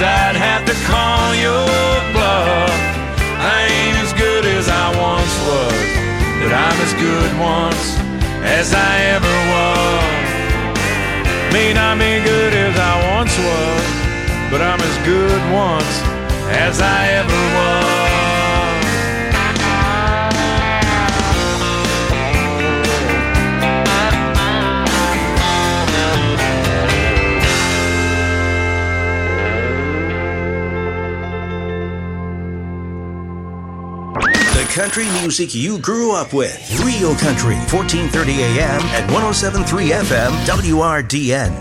I'd have to call your bluff. I ain't as good as I once was, but I'm as good once as I ever was. May not be good as I once was, but I'm as good once as I ever was. Country music you grew up with. Real Country, 1430 AM and 107.3 FM, WRDN.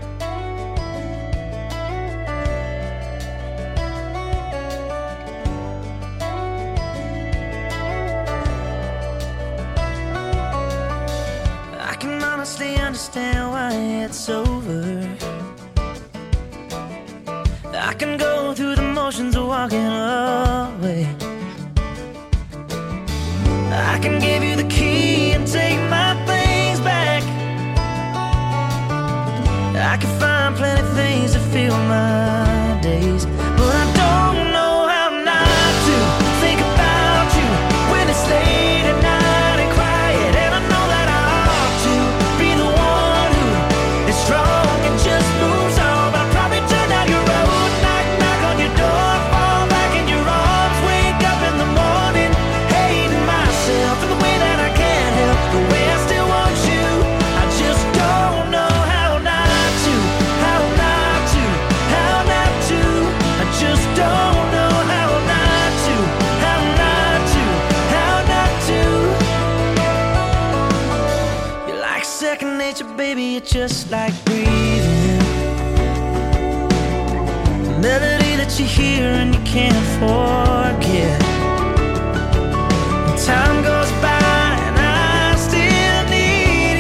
I can honestly understand why it's over. I can go through the motions of walking away. I can give you the key and take my things back. I can find plenty of things to fill my days, but I don't know how not to think about you when it's late at night and quiet. And I know that I ought to be the one who is strong and just moves on, but I probably turn down your road, knock, knock on your door, fall back in your arms, wake up in the morning, hating myself for the way that I can't help the way I still want you. I just don't know how not to, how not to, how not to. I just don't know how not to, how not to, how not to. You're like second nature, baby, you're just like breathing. A melody that you hear and you can't forget. Time goes by and I still need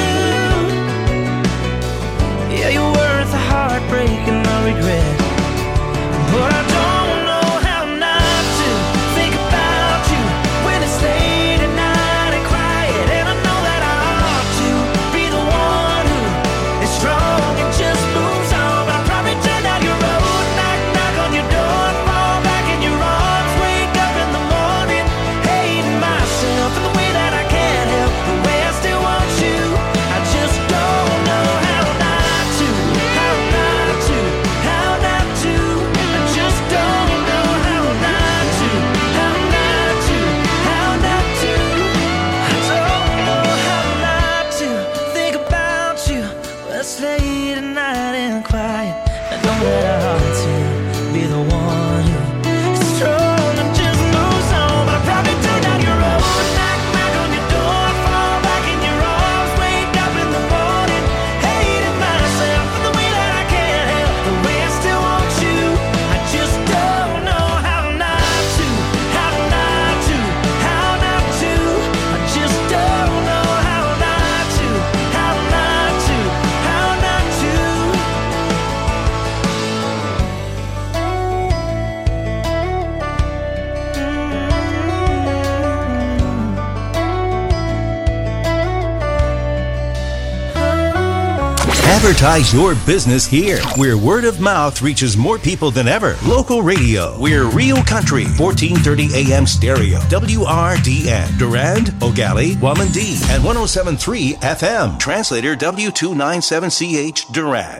you. Yeah, you're worth a heartbreak and a regret, but I don't know how not to think about you when it's late at night and quiet. And I know that I ought to be the one who is strong and just moves on, but I probably turn down your road, knock, knock on your door, fall back in your arms, wake up in the morning, hating myself for the way that I can't help the way I still want you. I just don't know how not to, how not to, how not to. I just don't know how not to, how not to, how not to. I don't know how not to think about you when it's late at night and quiet. I know that I ought to be the one who is strong and just moves on, but I probably turn down your road, knock, knock on your door, fall back in your arms, wake up in the morning, hating myself for the way that I can't help the way I still want you. I just don't know how not to, how not to, how not to. I just don't know how not to, how not to, how not to. Advertise your business here, where word of mouth reaches more people than ever. Local radio. We're Real Country, 1430 AM stereo, WRDN, Durand, Ogali, Wamandee, and 107.3 FM. Translator W297CH, Durand.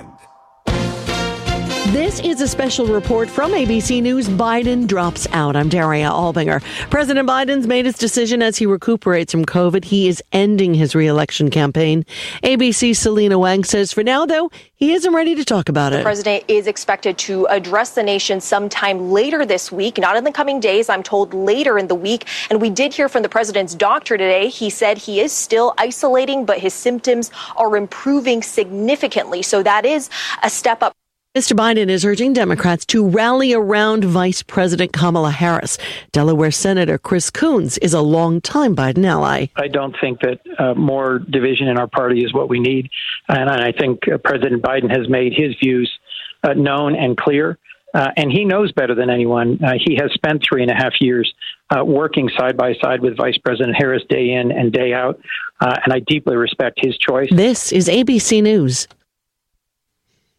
This is a special report from ABC News. Biden drops out. I'm Daria Albinger. President Biden's made his decision as he recuperates from COVID. He is ending his re-election campaign. ABC's Selena Wang says for now, though, he isn't ready to talk about it. The president is expected to address the nation sometime later this week, not in the coming days, I'm told later in the week. And we did hear from the president's doctor today. He said he is still isolating, but his symptoms are improving significantly. So that is a step up. Mr. Biden is urging Democrats to rally around Vice President Kamala Harris. Delaware Senator Chris Coons is a longtime Biden ally. I don't think that more division in our party is what we need. And I think President Biden has made his views known and clear. And he knows better than anyone. He has spent 3.5 years working side by side with Vice President Harris day in and day out. And I deeply respect his choice. This is ABC News.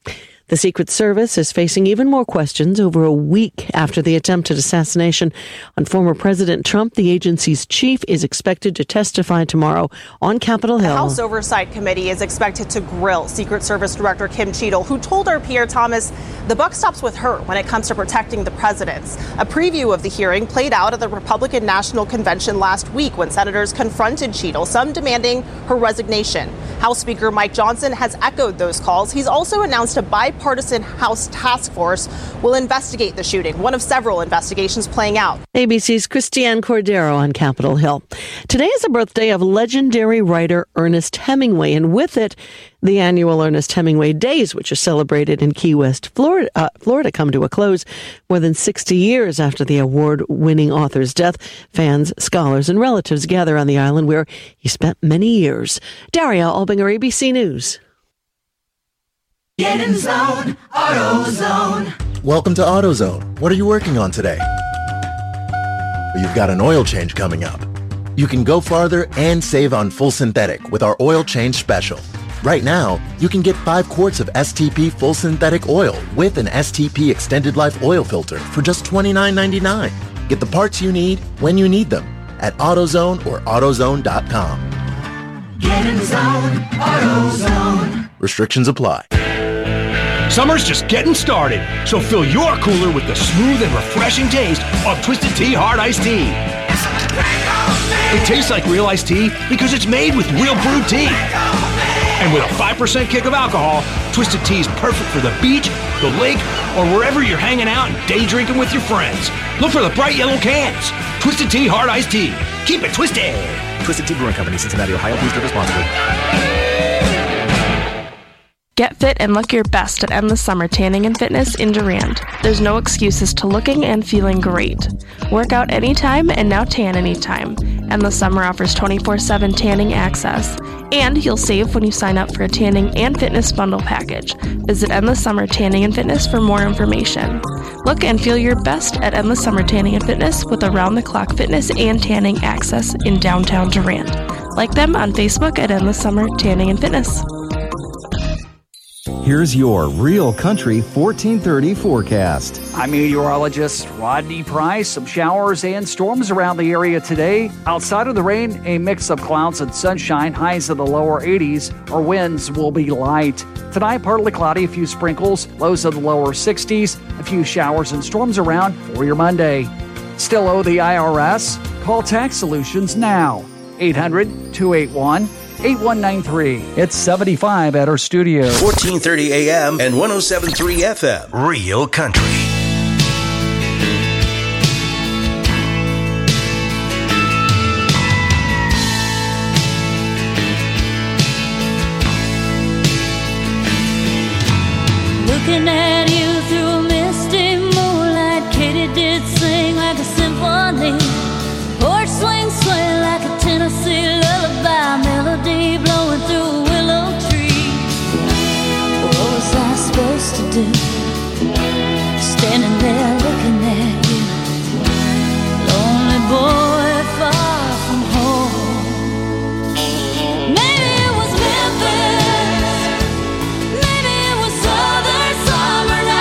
The Secret Service is facing even more questions over a week after the attempted assassination on former President Trump. The agency's chief is expected to testify tomorrow on Capitol Hill. The House Oversight Committee is expected to grill Secret Service Director Kim Cheadle, who told our Pierre Thomas the buck stops with her when it comes to protecting the presidents. A preview of the hearing played out at the Republican National Convention last week when senators confronted Cheadle, some demanding her resignation. House Speaker Mike Johnson has echoed those calls. He's also announced a bipartisan House task force will investigate the shooting, one of several investigations playing out. ABC's Christiane Cordero on Capitol Hill. Today is the birthday of legendary writer Ernest Hemingway, and with it, the annual Ernest Hemingway Days, which is celebrated in Key West, Florida, come to a close more than 60 years after the award-winning author's death. Fans, scholars, and relatives gather on the island where he spent many years. Daria Albinger, ABC News. Get in zone, AutoZone. Welcome to AutoZone. What are you working on today? You've got an oil change coming up. You can go farther and save on full synthetic with our oil change special. Right now, you can get 5 quarts of STP full synthetic oil with an STP extended life oil filter for just $29.99. Get the parts you need when you need them at AutoZone or AutoZone.com. Get in zone, AutoZone. Restrictions apply. Summer's just getting started, so fill your cooler with the smooth and refreshing taste of Twisted Tea Hard Iced Tea. It tastes like real iced tea because it's made with real brewed tea. And with a 5% kick of alcohol, Twisted Tea is perfect for the beach, the lake, or wherever you're hanging out and day drinking with your friends. Look for the bright yellow cans. Twisted Tea Hard Iced Tea. Keep it twisted. Twisted Tea Brewing Company, Cincinnati, Ohio. Please drink responsibly. Get fit and look your best at Endless Summer Tanning and Fitness in Durand. There's no excuses to looking and feeling great. Work out anytime and now tan anytime. Endless Summer offers 24/7 tanning access. And you'll save when you sign up for a tanning and fitness bundle package. Visit Endless Summer Tanning and Fitness for more information. Look and feel your best at Endless Summer Tanning and Fitness with around-the-clock fitness and tanning access in downtown Durand. Like them on Facebook at Endless Summer Tanning and Fitness. Here's your Real Country 1430 forecast. I'm meteorologist Rodney Price. Some showers and storms around the area today. Outside of the rain, a mix of clouds and sunshine, highs in the lower 80s. Our winds will be light. Tonight, partly cloudy, a few sprinkles, lows in the lower 60s, a few showers and storms around for your Monday. Still owe the IRS? Call Tax Solutions now. 800-281-8193. It's 75 at our studio. 1430 AM and 107.3 FM. Real Country. Looking at you through a misty moonlight, Katie did sing like a symphony. Porch swing sway like a Tennessee lullaby, melody blowing through a willow tree. What was I supposed to do? Standing there looking at you, lonely boy far from home. Maybe it was Memphis, maybe it was southern summer night.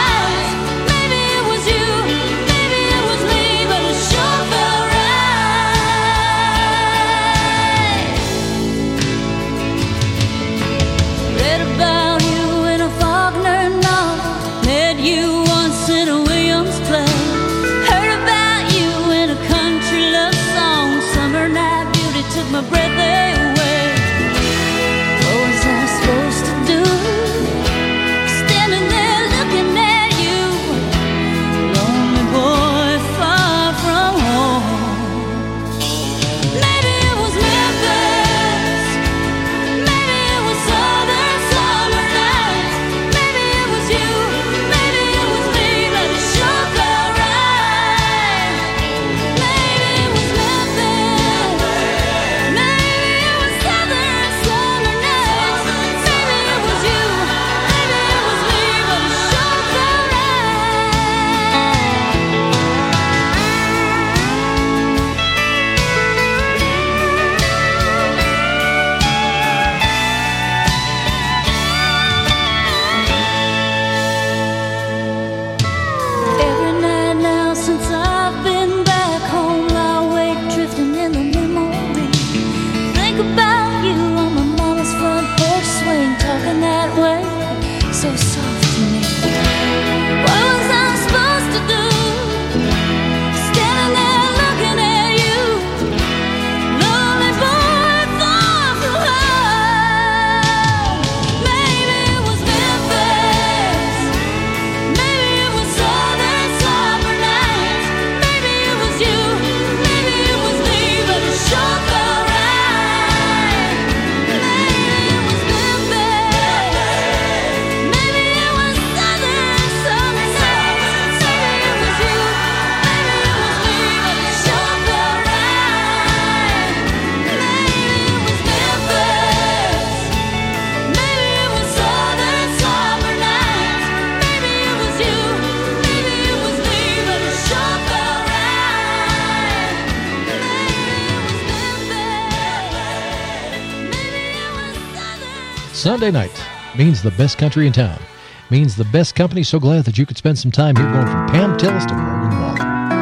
Sunday night means the best country in town. Means the best company. So glad that you could spend some time here going from Pam Tillis to Morgan Wallen.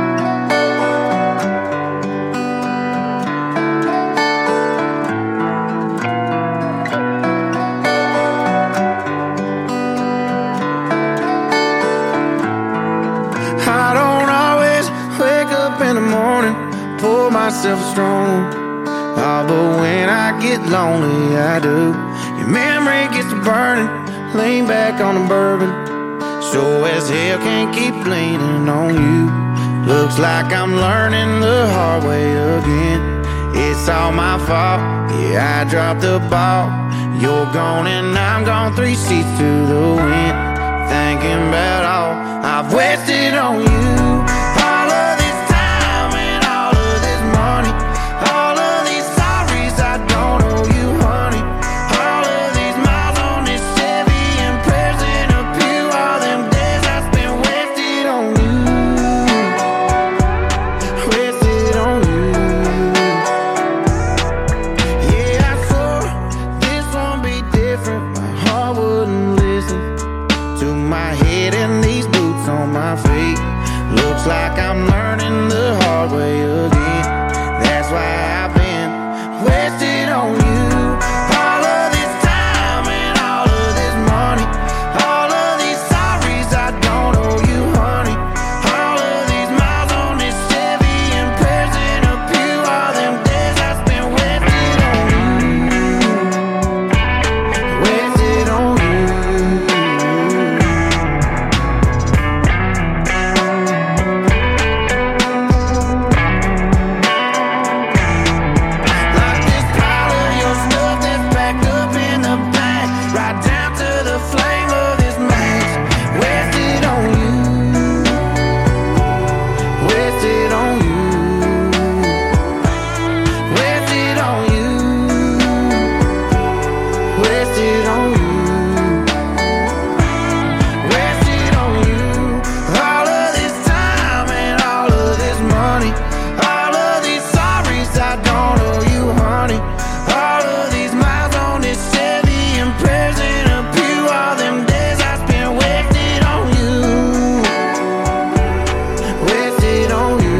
I don't always wake up in the morning, pour myself a strong. Oh, but when I get lonely, I do. Your memory gets to burning, lean back on the bourbon. Sure as hell can't keep leaning on you. Looks like I'm learning the hard way again. It's all my fault, yeah, I dropped the ball. You're gone and I'm gone, 3 seats to the wind. Thinking about all I've wasted on you. All of this time and all of this money. All of these sorries I don't owe you, honey. All of these miles on this Chevy and prayers in a pew. All them days I spent wasted on you. Wasted on you. Yeah, I swore this won't be different. My heart wouldn't listen to my head and these boots on my feet. Looks like I'm learning the hard way again. That's why I've been wasted on you. All of this time and all of this money. All of these sorries I don't owe you, honey. All of these miles on this Chevy and prayers in a pew. All them days I spent wasted on you. Wasted on you. Like this pile of your stuff that's packed up in the back, right down to the flame of this match. Wasted on you. Wasted on you. Wasted on you. Wasted on you. Wasted on you. All of this time and all of this money. All of these sorries I don't owe you, honey. All of these miles on this Chevy and prayers in a pew. All them days I spent wasted on you. Wasted on you.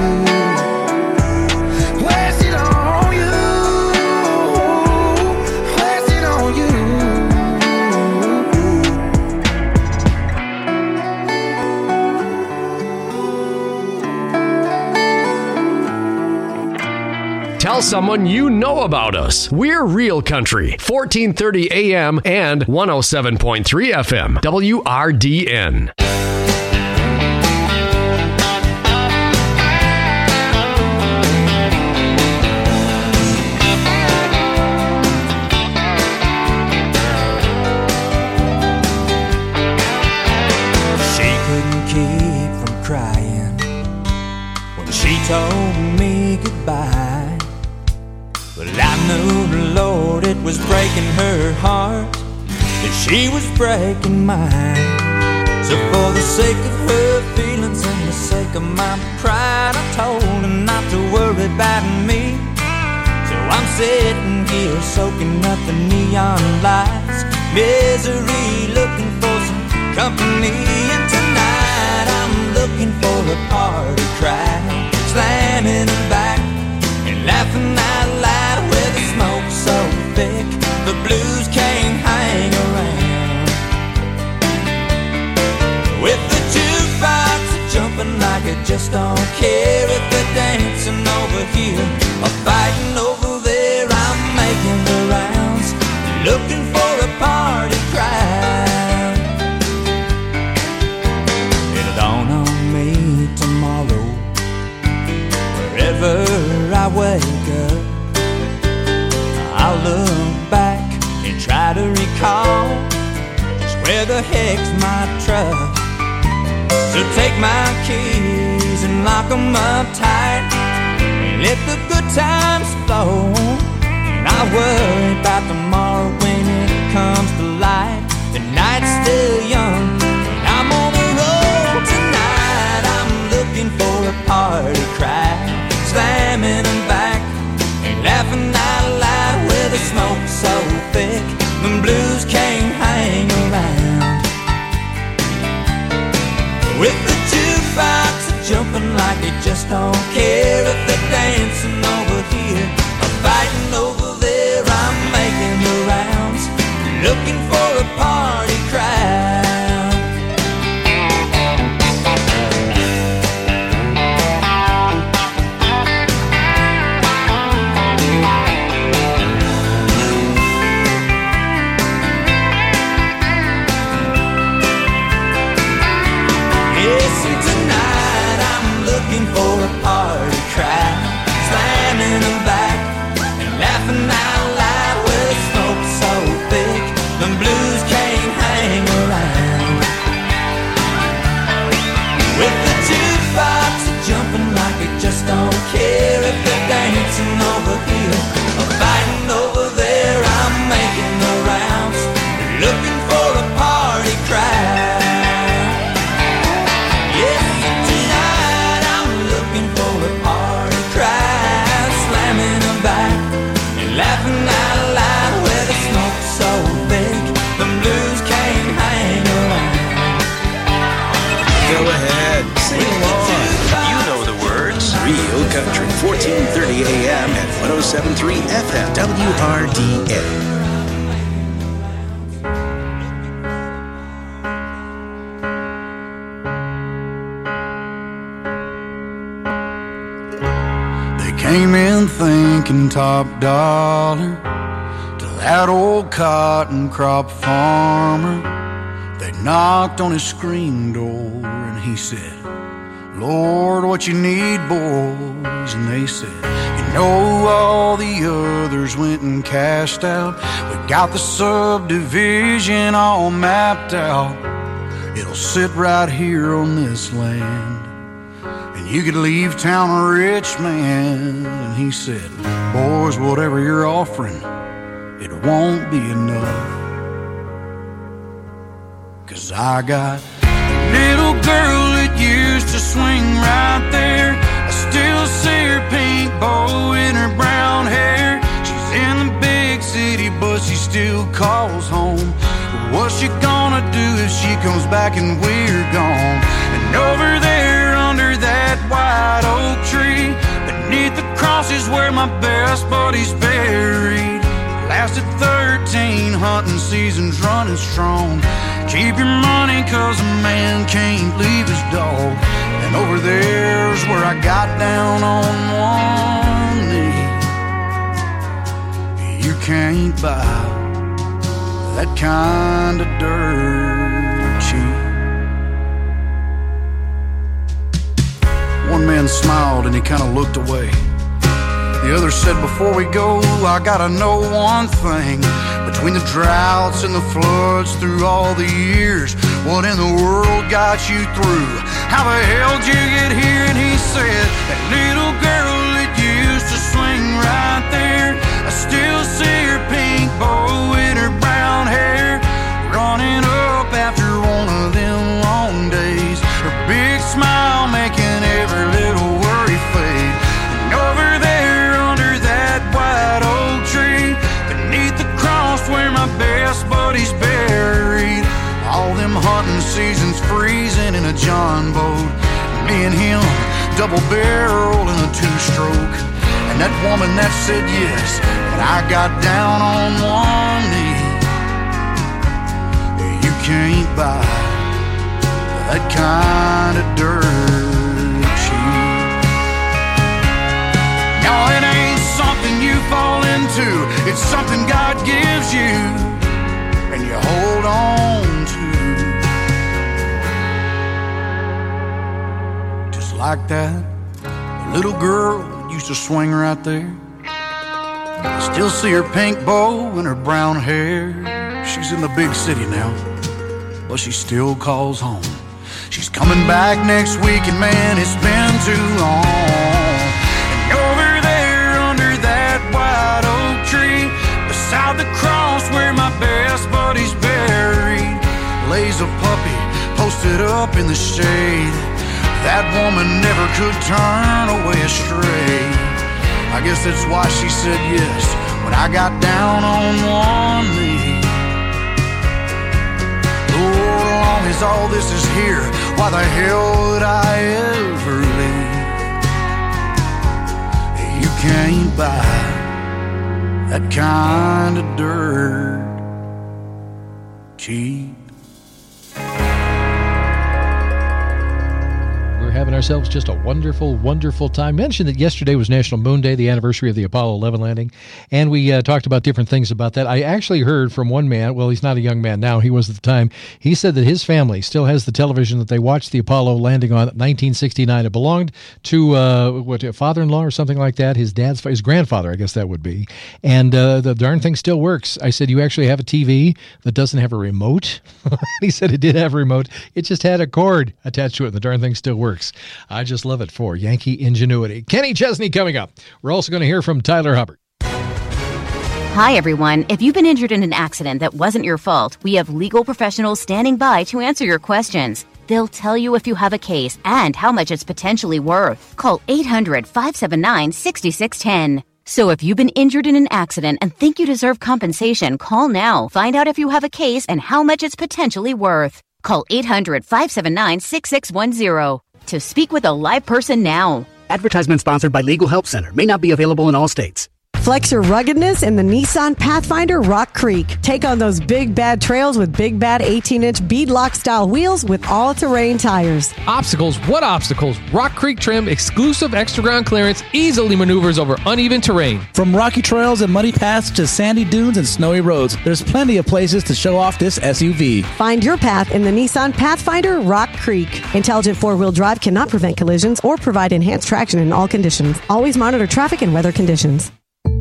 Wasted on you. Wasted on you. Tell someone you know about us. We're Real Country, 1430 AM and 107.3 FM, WRDN. She couldn't keep from crying when she told me goodbye. But I knew the Lord, it was breaking her heart, that she was breaking mine. So for the sake of her feelings and the sake of my pride, I told her not to worry about me. So I'm sitting here soaking up the neon lights, misery, looking for some company. And tonight I'm looking for a party crowd, slamming them back and laughing out loud, with the smoke so thick the blues can't hang around. With the jukebox jumping like I just don't care, if they're dancing over here or fighting over there, I'm making the rounds, looking for a party crowd. It'll dawn on me tomorrow, wherever I wake up, I'll look back and try to recall just where the heck's my truck. So take my keys and lock them up tight, and let the good times flow. And I worry about tomorrow when it comes to light. The night's still young, and I'm on the road tonight. I'm looking for a party crowd, slamming them back and laughing out loud, with the smoke so thick the blue with the jukebox jumping like they just don't care. If they're dancing over here or fighting over there, I'm making the rounds, looking for a party crowd. For a party crowd, slamming them back and laughing out loud with the smoke so thick the blues can't hang around. With the jukebox jumping like they just don't care. If they're dancing over here or fighting over there, I'm making the rounds, looking for a party crowd. Laughing out loud where the smoke's so big the blues can't hang around. Go ahead, sing along. You know the words. Real Country, 1430 AM and 107.3 FM, WRDN. Came in thinking top dollar to that old cotton crop farmer. They knocked on his screen door and he said, Lord, what you need, boys? And they said, you know all the others went and cashed out. We got the subdivision all mapped out. It'll sit right here on this land. You could leave town a rich man. And he said, boys, whatever you're offering, it won't be enough. 'Cause I got a little girl that used to swing right there. I still see her pink bow in her brown hair. She's in the big city, but she still calls home. What's she gonna do if she comes back and we're gone? And over there under that white oak tree, beneath the cross is where my best buddy's buried. Lasted 13 hunting seasons running strong. Keep your money 'cause a man can't leave his dog. And over there's where I got down on one knee. You can't buy that kind of dirt cheap. One man smiled and he kind of looked away. The other said, before we go, I gotta know one thing. Between the droughts and the floods through all the years, what in the world got you through? How the hell did you get here? And he said, that little girl that used to swing right there, I still see her pink bow in her brown hair, running up after one of them long days. Her big smile making every little worry fade. And over there under that white oak tree, beneath the cross where my best buddy's buried, all them hunting seasons freezing in a John boat, me and him double barrel in a two-stroke. And that woman that said yes, but I got down on one knee. You can't buy that kind of dirt cheap. No, it ain't something you fall into. It's something God gives you and you hold on to. Just like that little girl used to swing right there. I still see her pink bow and her brown hair. She's in the big city now, but she still calls home. She's coming back next week, and man, it's been too long. And over there under that white oak tree, beside the cross where my best buddy's buried, lays a puppy posted up in the shade. That woman never could turn away astray. I guess that's why she said yes when I got down on one knee. Oh, as long as all this is here, why the hell would I ever leave? You can't buy that kind of dirt cheap. Having ourselves just a wonderful, wonderful time. Mentioned that yesterday was National Moon Day, the anniversary of the Apollo 11 landing, and we talked about different things about that. I actually heard from one man, well, he's not a young man now, he was at the time, he said that his family still has the television that they watched the Apollo landing on 1969. It belonged to a father-in-law or something like that, his grandfather, I guess that would be, and the darn thing still works. I said, you actually have a TV that doesn't have a remote? He said it did have a remote, it just had a cord attached to it, and the darn thing still works. I just love it for Yankee ingenuity. Kenny Chesney coming up. We're also going to hear from Tyler Hubbard. Hi, everyone. If you've been injured in an accident that wasn't your fault, we have legal professionals standing by to answer your questions. They'll tell you if you have a case and how much it's potentially worth. Call 800-579-6610. So if you've been injured in an accident and think you deserve compensation, call now. Find out if you have a case and how much it's potentially worth. Call 800-579-6610. To speak with a live person now. Advertisement sponsored by Legal Help Center. May not be available in all states. Flex your ruggedness in the Nissan Pathfinder Rock Creek. Take on those big bad trails with big bad 18-inch beadlock style wheels with all-terrain tires. Obstacles? What obstacles? Rock Creek trim, exclusive extra ground clearance, easily maneuvers over uneven terrain. From rocky trails and muddy paths to sandy dunes and snowy roads, there's plenty of places to show off this SUV. Find your path in the Nissan Pathfinder Rock Creek. Intelligent four-wheel drive cannot prevent collisions or provide enhanced traction in all conditions. Always monitor traffic and weather conditions.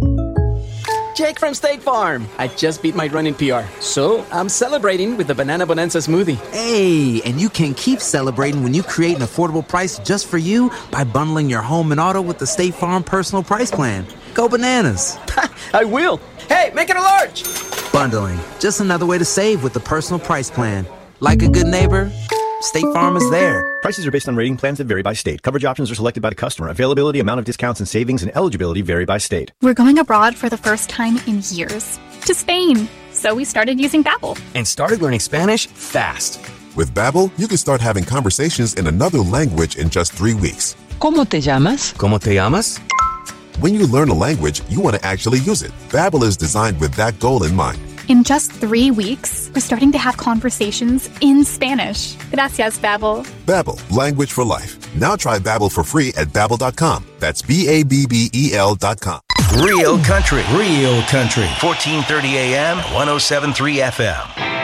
Jake from State Farm. I just beat my running PR, so I'm celebrating with the Banana Bonanza smoothie. Hey, and you can keep celebrating when you create an affordable price just for you by bundling your home and auto with the State Farm Personal Price Plan. Go bananas. I will. Hey, make it a large. Bundling, just another way to save with the Personal Price Plan. Like a good neighbor, State Farm is there. Prices are based on rating plans that vary by state. Coverage options are selected by the customer. Availability, amount of discounts and savings, and eligibility vary by state. We're going abroad for the first time in years. To Spain. So we started using Babbel. And started learning Spanish fast. With Babbel, you can start having conversations in another language in just 3 weeks. ¿Cómo te llamas? ¿Cómo te llamas? When you learn a language, you want to actually use it. Babbel is designed with that goal in mind. In just 3 weeks, we're starting to have conversations in Spanish. Gracias, Babbel. Babbel, language for life. Now try Babbel for free at Babbel.com. That's BABBEL.com. Real country. Real country. 1430 AM, 107.3 FM.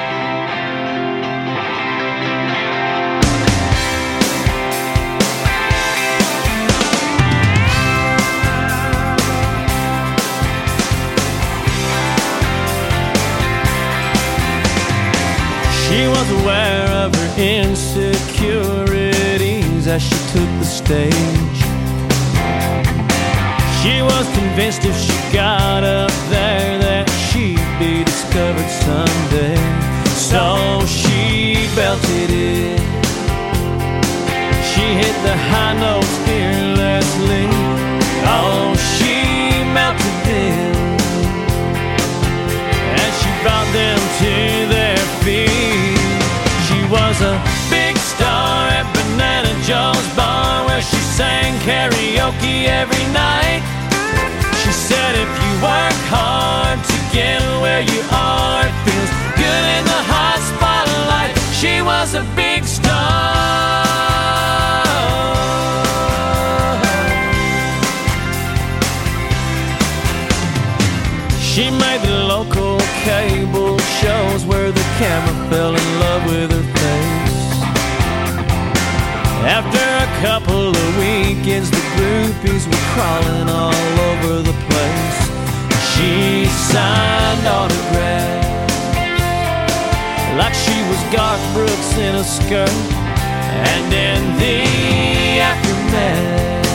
She was aware of her insecurities as she took the stage. She was convinced if she got up there that she'd be discovered someday. So she belted it. She hit the high notes fearlessly. Oh, she melted them. And she brought them to their feet. She was a big star at Banana Joe's bar where she sang karaoke every night. She said if you work hard to get where you are, it feels good in the hot spotlight. She was a big star. She made the local cable shows where the camera fell in love with her face. After a couple of weekends, the groupies were crawling all over the place. She signed autographs like she was Garth Brooks in a skirt. And in the aftermath,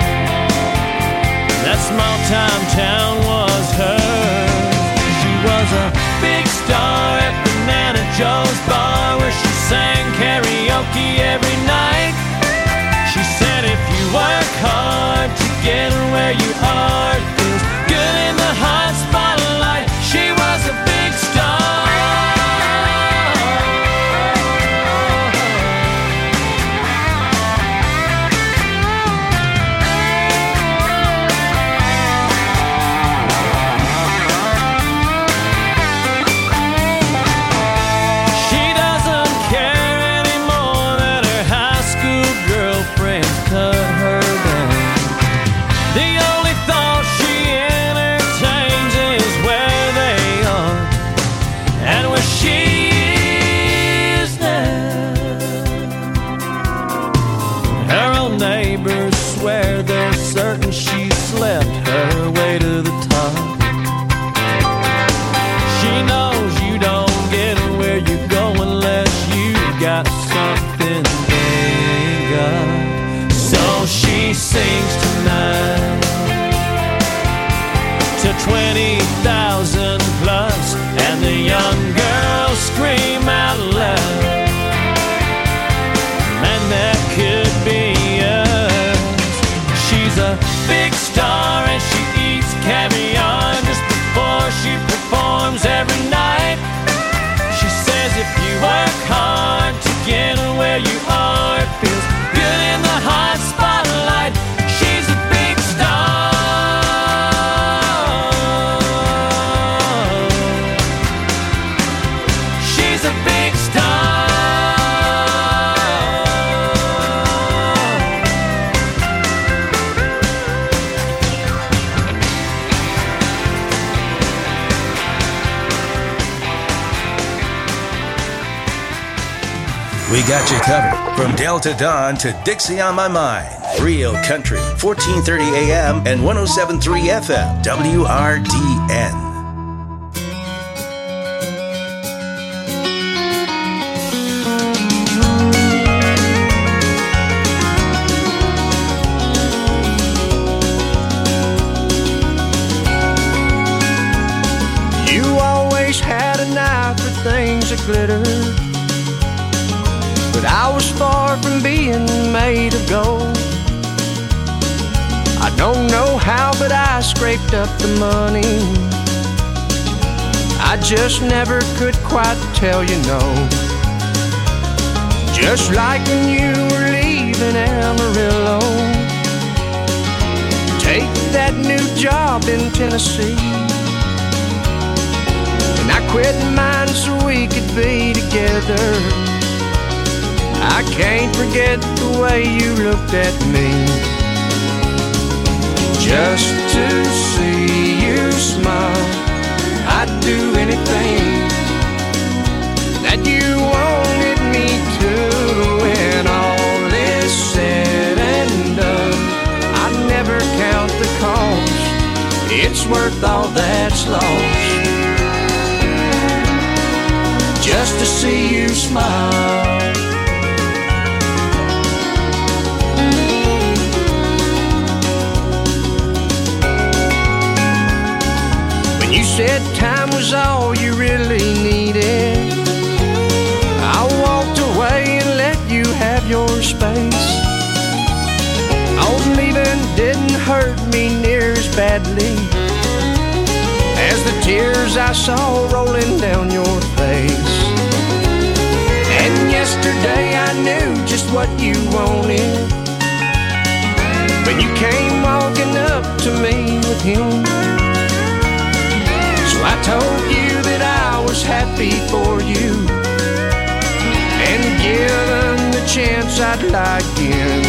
that small-time town was hers. She was a big star at Banana Joe's bar where she sang karaoke every night. She said if you work hard to get where you are, it feels good in the hot spotlight. She was a big star. she sings tonight to 20,000 plus, and the young girls scream out loud, man, that could be us. She's a big star and she eats caviar just before she performs every night. She says if you work hard to get where you are, it feels good in the hot spotlight. She's a big star. She's a big star. We got you covered from Delta Dawn to Dixie on My Mind. Real Country, 1430 AM and 107.3 FM, WRDN. You always had an eye for things that glitter, but I was far from being made of gold. I don't know how, but I scraped up the money. I just never could quite tell you no. Just like when you were leaving Amarillo, take that new job in Tennessee, and I quit mine so we could be together. I can't forget the way you looked at me. Just to see you smile, I'd do anything that you wanted me to. When all is said and done, I'd never count the cost. It's worth all that's lost, just to see you smile. You said time was all you really needed. I walked away and let you have your space. Oh, leaving didn't hurt me near as badly as the tears I saw rolling down your face. And yesterday I knew just what you wanted when you came walking up to me with him. I told you that I was happy for you, and given the chance I'd lie again,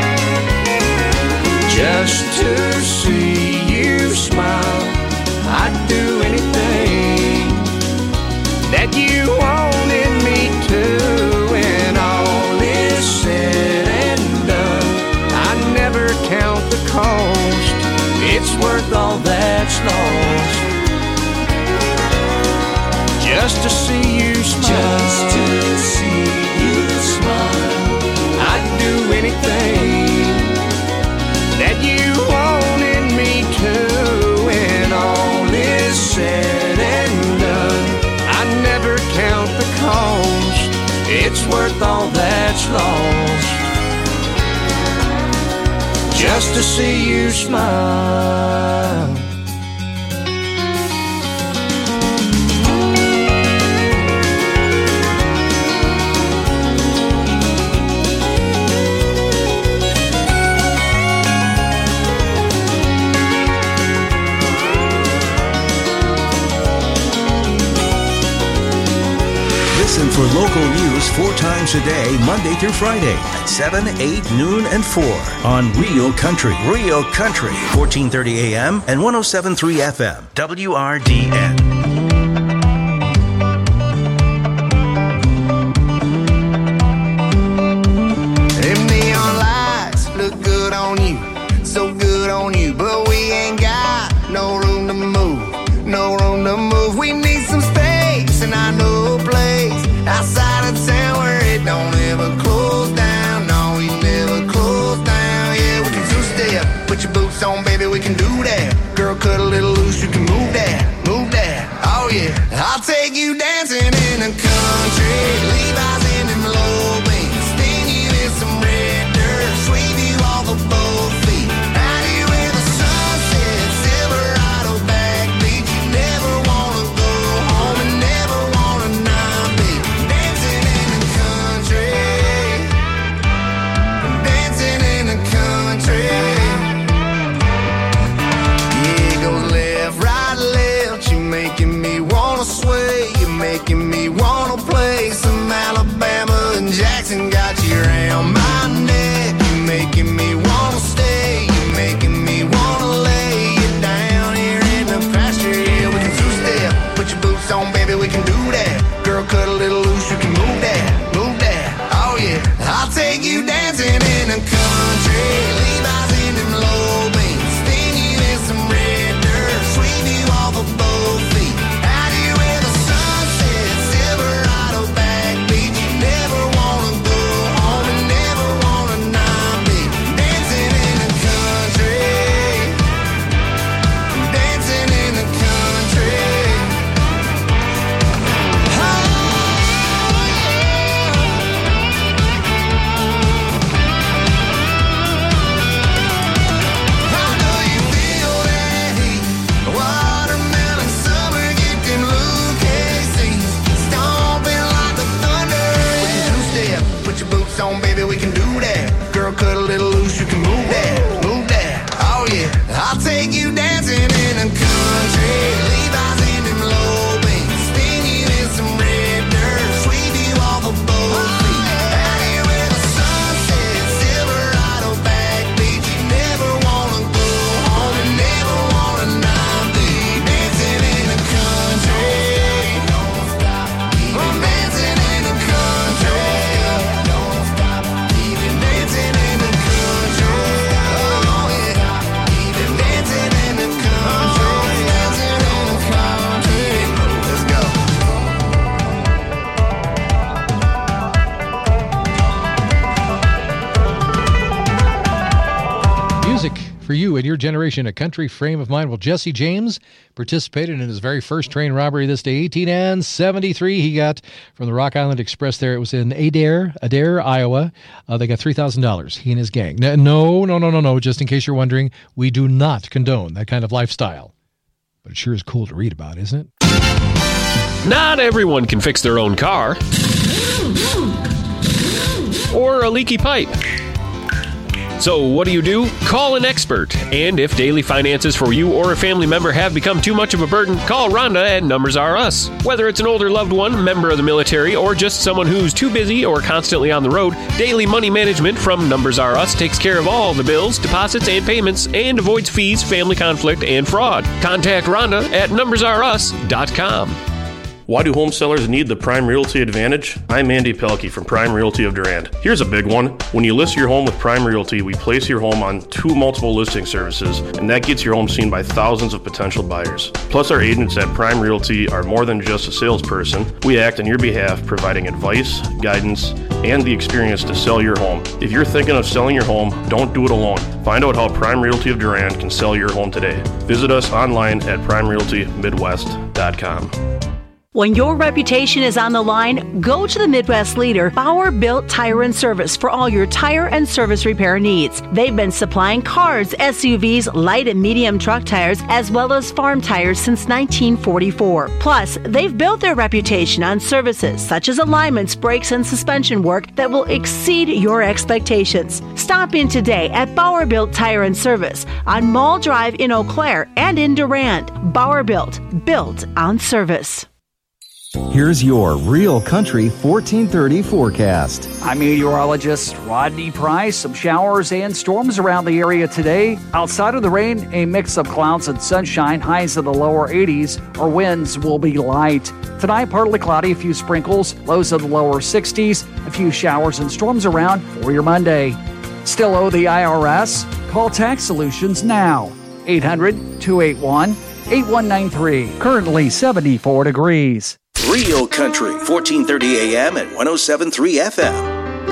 just to see you smile. I'd do anything that you wanted me to. When all is said and done, I never count the cost. It's worth all that's lost, just to see you smile. Just to see you smile. I'd do anything that you wanted me to. When all is said and done, I never count the cost. It's worth all that's lost, just to see you smile. Listen for local news 4 times a day, Monday through Friday at 7, 8, noon, and 4 on Real Country. Real Country, 1430 AM and 107.3 FM, WRDN. Them neon lights look good on you, so good on you, but we ain't got no room to move, no room to move. We need some space, and I know a place outside of town where it don't ever close down. No, we never close down. Yeah, we can zoom music for you and your generation, a country frame of mind. Well, Jesse James participated in his very first train robbery this day, 18 and 73. He got from the Rock Island Express there. It was in Adair, Iowa. They got $3,000, he and his gang. No. Just in case you're wondering, we do not condone that kind of lifestyle. But it sure is cool to read about, isn't it? Not everyone can fix their own car or a leaky pipe. So what do? Call an expert. And if daily finances for you or a family member have become too much of a burden, call Rhonda at Numbers R Us. Whether it's an older loved one, member of the military, or just someone who's too busy or constantly on the road, Daily Money Management from Numbers R Us takes care of all the bills, deposits, and payments and avoids fees, family conflict, and fraud. Contact Rhonda at numbersrus.com. Why do home sellers need the Prime Realty Advantage? I'm Andy Pelkey from Prime Realty of Durand. Here's a big one. When you list your home with Prime Realty, we place your home on 2 multiple listing services, and that gets your home seen by thousands of potential buyers. Plus, our agents at Prime Realty are more than just a salesperson. We act on your behalf, providing advice, guidance, and the experience to sell your home. If you're thinking of selling your home, don't do it alone. Find out how Prime Realty of Durand can sell your home today. Visit us online at primerealtymidwest.com. When your reputation is on the line, go to the Midwest leader, Bauer Built Tire and Service, for all your tire and service repair needs. They've been supplying cars, SUVs, light and medium truck tires, as well as farm tires since 1944. Plus, they've built their reputation on services such as alignments, brakes, and suspension work that will exceed your expectations. Stop in today at Bauer Built Tire and Service on Mall Drive in Eau Claire and in Durand. Bauer Built on service. Here's your Real Country 1430 forecast. I'm meteorologist Rodney Price. Some showers and storms around the area today. Outside of the rain, a mix of clouds and sunshine, highs in the lower 80s. Our winds will be light. Tonight, partly cloudy, a few sprinkles, lows in the lower 60s, a few showers and storms around for your Monday. Still owe the IRS? Call Tax Solutions now. 800-281-8193. Currently 74 degrees. Real Country, 1430 AM and 107.3 FM.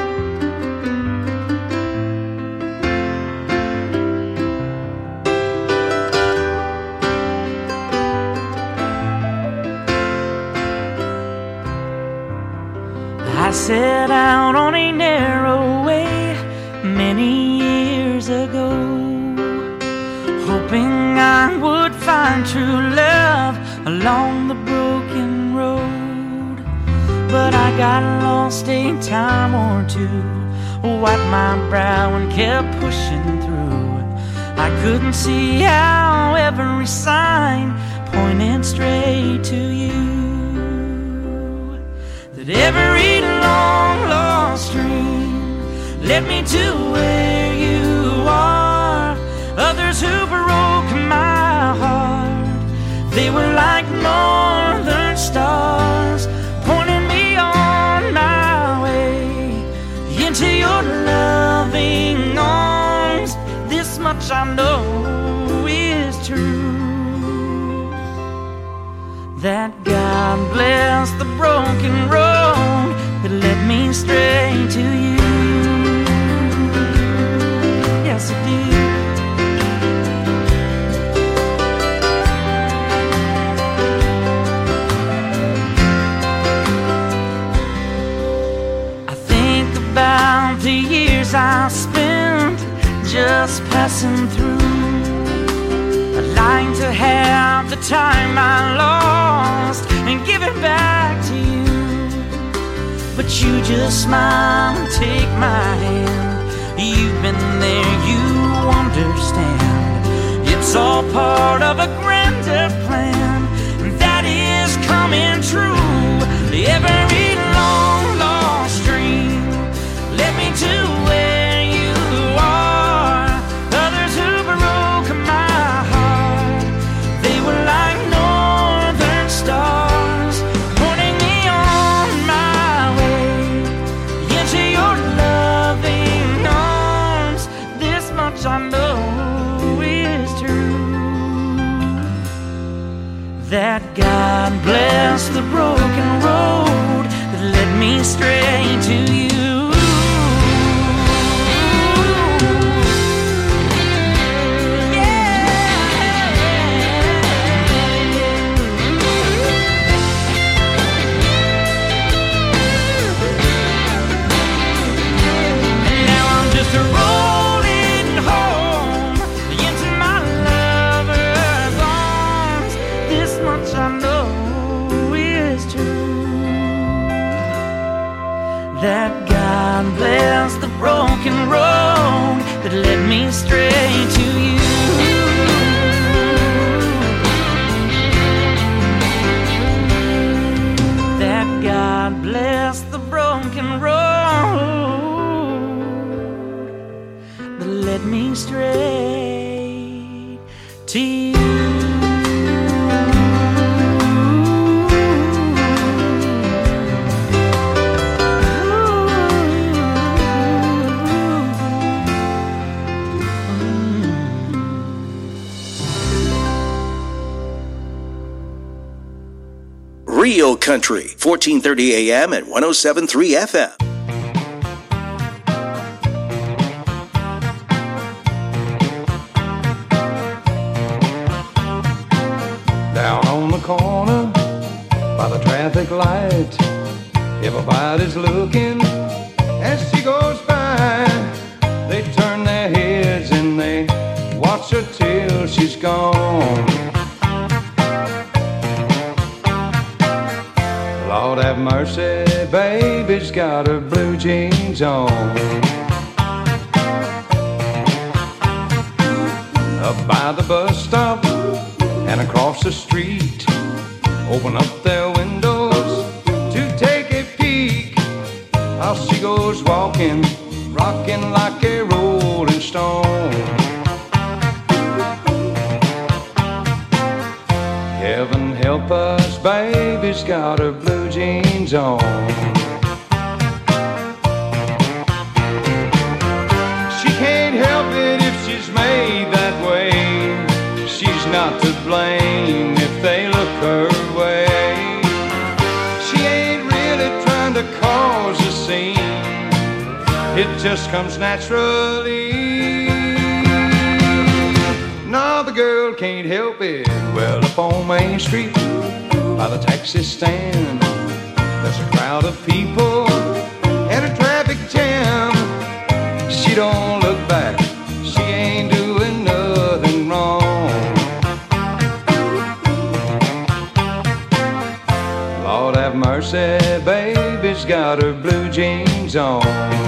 I set out on a narrow way many years ago, hoping I would find true love along the broken road. But I got lost a time or two, wiped my brow and kept pushing through. I couldn't see how every sign pointed straight to you, that every long lost dream led me to where you are. Others who broke my heart, they were like northern stars, pointing me on my way into your loving arms. This much I know is true, that God bless the broken road that led me straight to you. Yes, it did. About the years I spent just passing through, I'd like to have the time I lost and give it back to you. But you just smile and take my hand. You've been there, you understand. It's all part of a grander plan that is coming true. Every long lost dream led me to where you are. Others who broke my heart, they were like northern stars, pointing me on my way into your loving arms. This much I know is true, that God bless the broken road that led me straight to you. led me straight to you. Rio Country, 1430 AM at 107.3 FM. Down on the corner by the traffic light, everybody's looking as she goes by. They turn their heads and they watch her till she's gone. Lord have mercy, baby's got her blue jeans on. Up by the bus stop and across the street, open up their windows to take a peek. How she goes walking, rocking like a rolling stone. Heaven help us, baby's got her blue jeans on. She can't help it if she's made that way. She's not to blame if they look her way. She ain't really trying to cause a scene, it just comes naturally. No, the girl can't help it. Well, up on Main Street by the taxi stand, there's a crowd of people and a traffic jam. She don't look back, she ain't doing nothing wrong. Lord have mercy, baby's got her blue jeans on.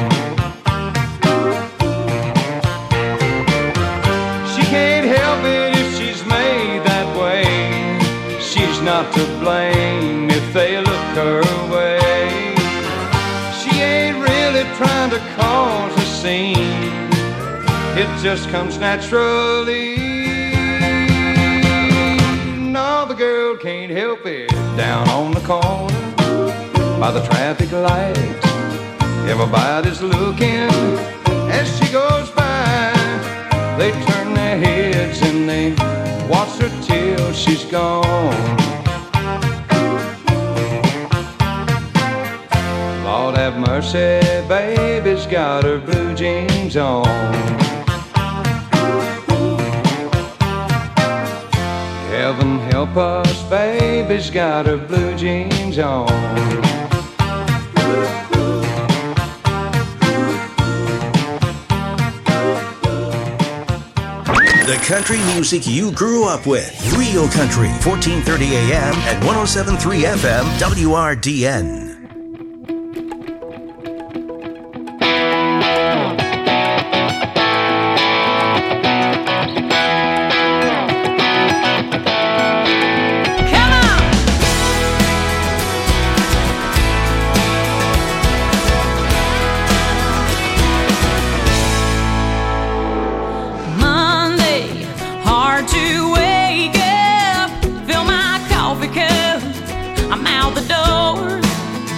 She can't help it if she's made that way. She's not to blame if they look her way. She ain't really trying to cause a scene, it just comes naturally. No, the girl can't help it. Down on the corner by the traffic light, everybody's looking as she goes by. They turn their heads and they watch her till she's gone. Lord have mercy, baby's got her blue jeans on. Heaven help us, baby's got her blue jeans on. The country music you grew up with. Rio Country, 1430 AM at 107.3 FM, WRDN. I'm out the door.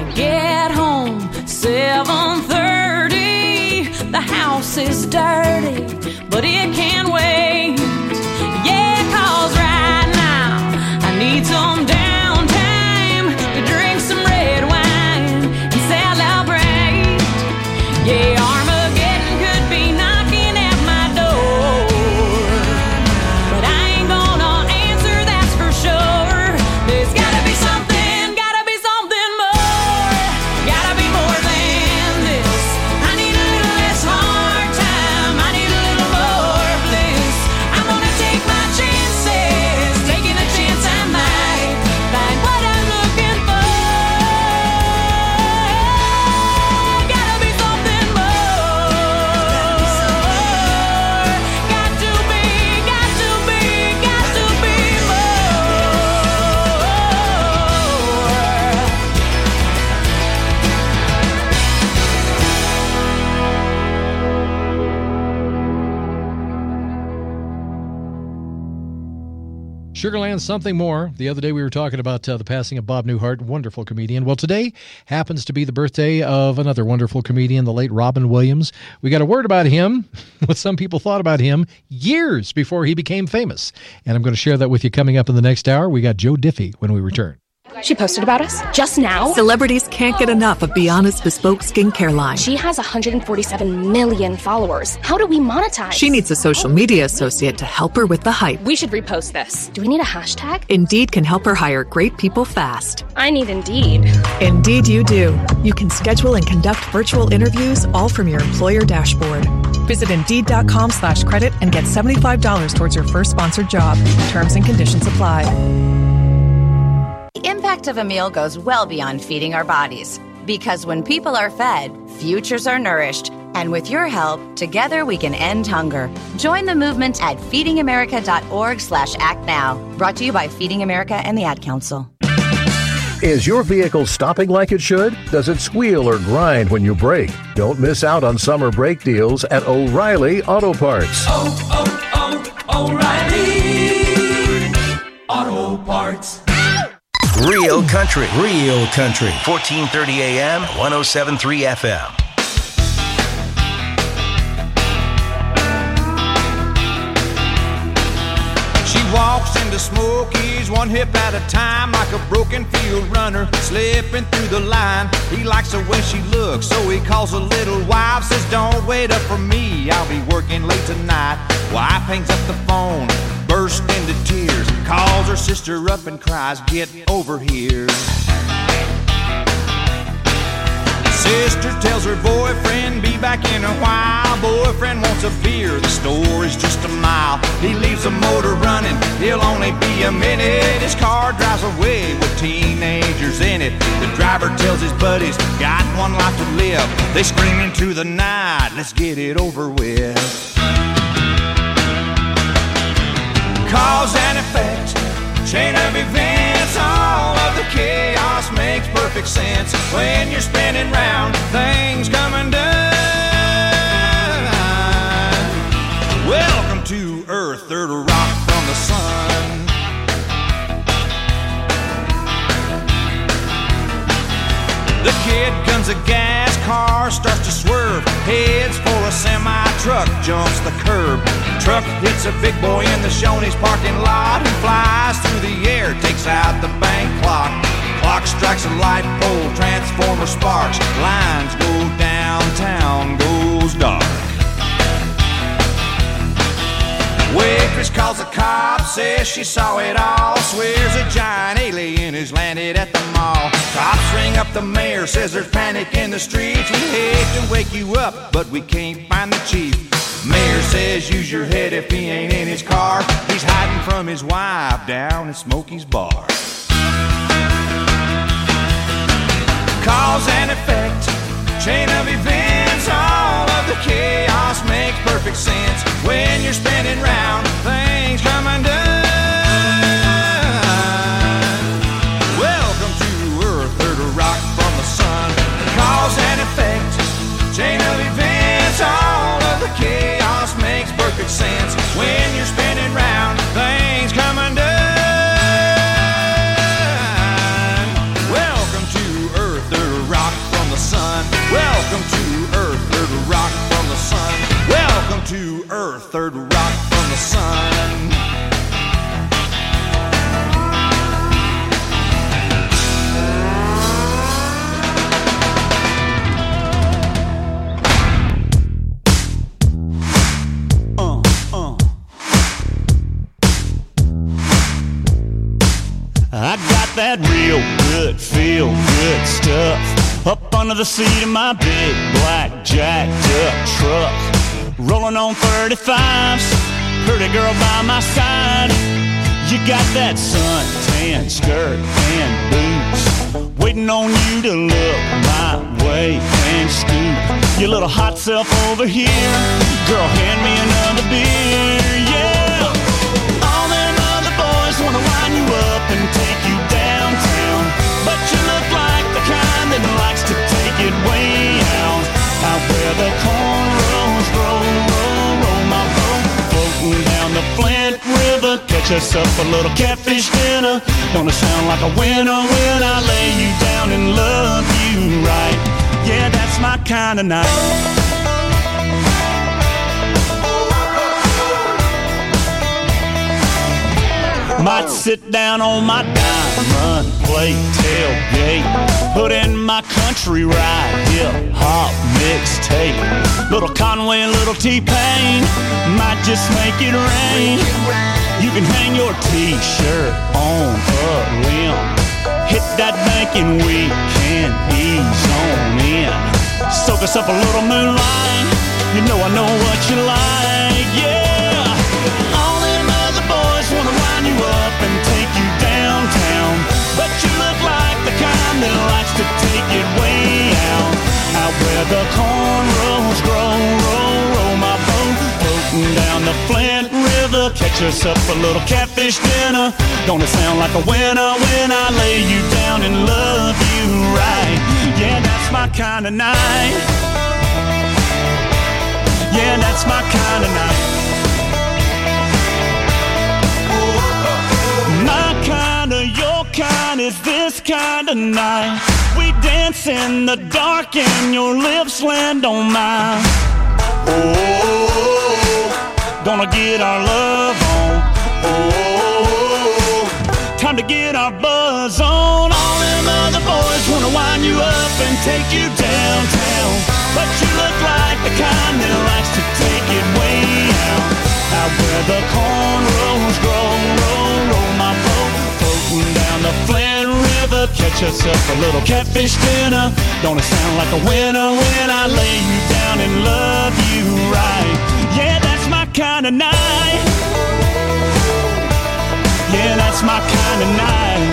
Get home 7:30. The house is dirty, but it can wait. Yeah, 'cause right now I need some downtime to drink some red wine and celebrate. Yeah, Armageddon could be knocking at my door, but I ain't gonna answer, that's for sure. There's gotta be something more, gotta be more than this. I need a little less hard time, I need a little more bliss. I'm gonna take my chances, taking a chance I might find what I'm looking for. Gotta be something more. Got to be Sugarland, Something More. The other day we were talking about the passing of Bob Newhart, wonderful comedian. Well, today happens to be the birthday of another wonderful comedian, the late Robin Williams. We got a word about him, what some people thought about him years before he became famous. And I'm going to share that with you coming up in the next hour. We got Joe Diffie when we return. She posted about us just now. Celebrities can't get enough of Be Honest Bespoke skincare line. She has 147 million followers. How do we monetize? She needs a social media associate to help her with the hype. We should repost this. Do we need a hashtag? Indeed can help her hire great people fast. I need Indeed. Indeed you do. You can schedule and conduct virtual interviews all from your employer dashboard. Visit Indeed.com/credit and get $75 towards your first sponsored job. Terms and conditions apply. The impact of a meal goes well beyond feeding our bodies. Because when people are fed, futures are nourished. And with your help, together we can end hunger. Join the movement at feedingamerica.org/actnow. Brought to you by Feeding America and the Ad Council. Is your vehicle stopping like it should? Does it squeal or grind when you brake? Don't miss out on summer brake deals at O'Reilly Auto Parts. O'Reilly Auto Parts. Real country. 1430 AM, 107.3 FM. She walks into Smokies one hip at a time, like a broken field runner slipping through the line. He likes the way she looks, so he calls a little wife, says don't wait up for me, I'll be working late tonight. Wife hangs up the phone, bursts into tears, calls her sister up and cries, get over here. Sister tells her boyfriend, be back in a while. Boyfriend wants a beer, the store is just a mile. He leaves the motor running, he'll only be a minute. His car drives away with teenagers in it. The driver tells his buddies, got one life to live. They scream into the night, let's get it over with. Cause and effect, chain of events, all of the chaos makes perfect sense. When you're spinning round, things come undone. Welcome to Earth, third rock from the sun. The kid guns a gas, car starts to swerve, heads for a semi-truck, jumps the curb. Truck hits a big boy in the Shoney's parking lot. He flies through the air, takes out the bank clock. Clock strikes a light pole, transformer sparks. Lines go downtown, goes dark. Waitress calls the cops, says she saw it all. Swears a giant alien has landed at the mall. Cops ring up the mayor, says there's panic in the streets. We hate to wake you up, but we can't find the chief. Mayor says use your head if he ain't in his car. He's hiding from his wife down at Smokey's bar. Cause and effect, chain of events, all of the chaos makes perfect sense. When you're spinning round, things come undone. Welcome to Earth, third rock from the sun. Cause and effect, chain of events, all of the chaos makes perfect sense. When you're spinning round, things come undone. Welcome to Earth, third third rock from the sun. I got that real good, feel good stuff up under the seat of my big black jacked up truck. Rolling on 35s, pretty girl by my side. You got that suntan skirt and boots, waiting on you to look my way and scoop your little hot self over here. Girl, hand me another beer, yeah. All them other boys wanna line you up and take you downtown, but you look like the kind that likes to take it way out where the cornrows grow. Roll my boat, floating down the Flint River. Catch us up a little catfish dinner. Gonna sound like a winner when I lay you down and love you right. Yeah, that's my kind of night. Might sit down on my diamond plate tailgate, put in my country ride, hip-hop mixtape. Little Conway and little T-Pain, might just make it rain. You can hang your T-shirt on a limb. Hit that bank and we can ease on in. Soak us up a little moonlight, you know I know what you like, yeah. All them other boys wanna line you up and take you downtown, but you look like the kind that likes to take it way out where the cornrows grow. Roll my boat, floating down the Flint River. Catch us up a little catfish dinner. Gonna sound like a winner when I lay you down and love you right. Yeah, that's my kind of night. Yeah, that's my kind of night. My kind of, your kind is this kind of night. We dance in the dark and your lips land on mine. Oh, gonna get our love on. Oh, time to get our buzz on. All them other boys wanna wind you up and take you downtown, but you look like the kind that likes to take it way out where the cornrows grow. Roll my boat, floating down the Flint River. Catch us up a little catfish dinner. Gonna sound like a winner when I lay you down and love you right. Yeah, that's my kind of night. Yeah, that's my kind of night.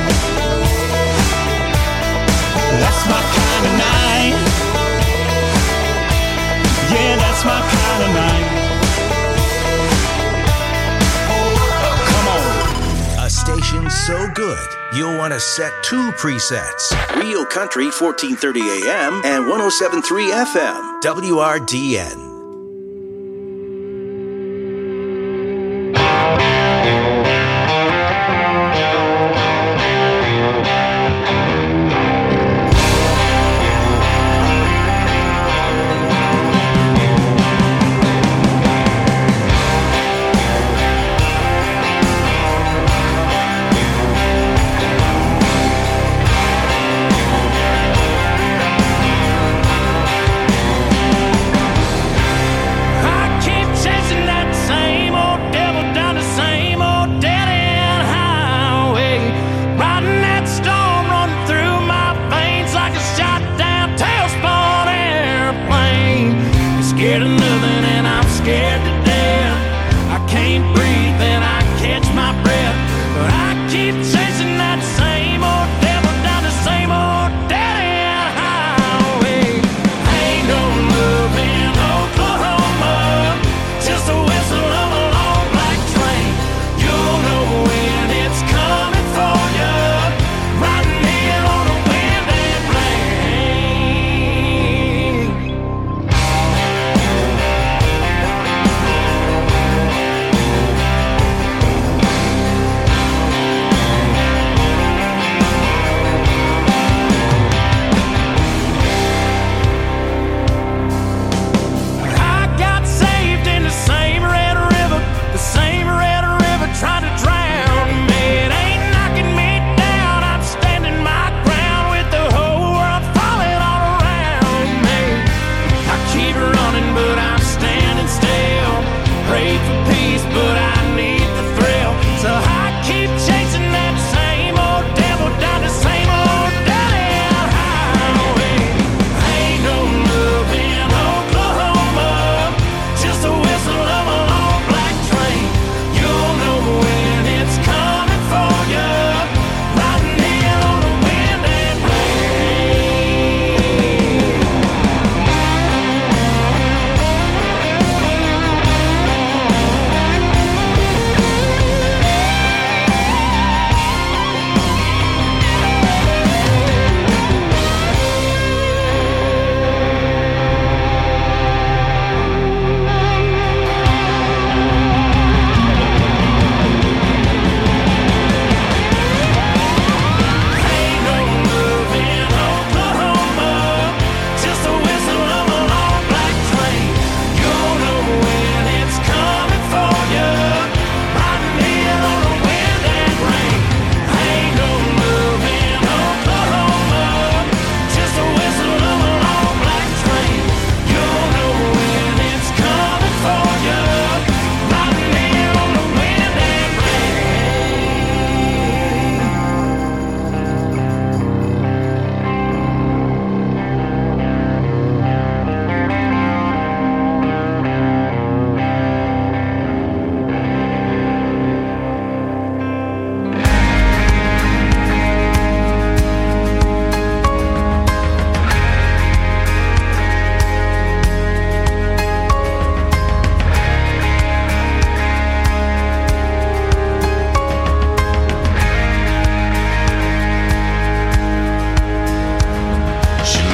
That's my kind of night. Yeah, that's my kind of night. A station so good, you'll want to set two presets. Real Country 1430 AM and 107.3 FM. WRDN.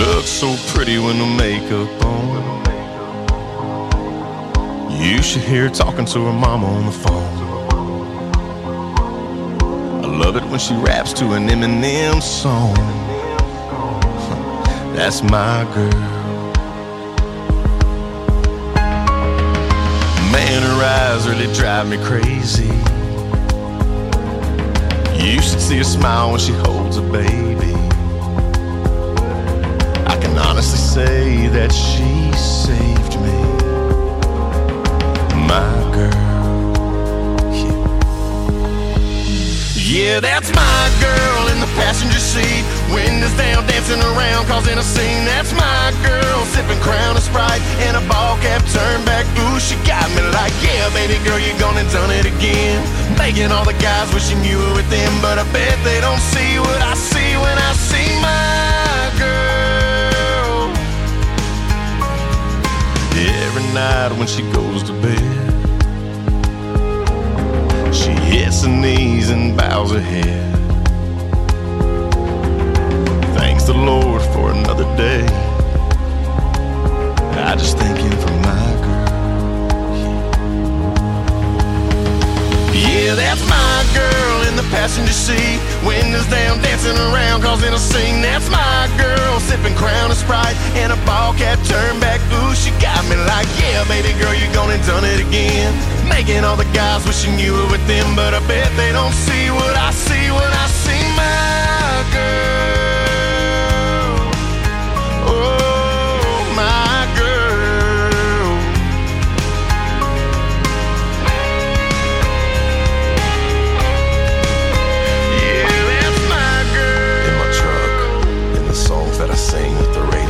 looks so pretty with no makeup on. You should hear her talking to her mama on the phone. I love it when she raps to an Eminem song. That's my girl. Man, her eyes really drive me crazy. You should see her smile when she holds a baby. I can honestly say that she saved me. My girl, yeah, that's my girl in the passenger seat. Windows down, dancing around, causing a scene. That's my girl, sipping Crown and Sprite and a ball cap turned back. Ooh, she got me like, yeah, baby girl, you gone and done it again. Making all the guys wishing you were with them, but I bet they don't see what I see when I see my girl. Every night when she goes to bed, she hits her knees and bows her head. Thanks the Lord for another day. I just thank him for my girl. Yeah, that's my girl in the passenger seat. Windows down, dancing around, causing a scene. That's my girl, sipping Crown and Sprite and a ball cap turned back. Ooh, she got me like, yeah, baby girl, you gone and done it again. Making all the guys wishing you were with them, but I bet they don't see what I see when I see my girl. Oh, my girl. Yeah, that's my girl. In my truck, in the songs that I sing with the radio.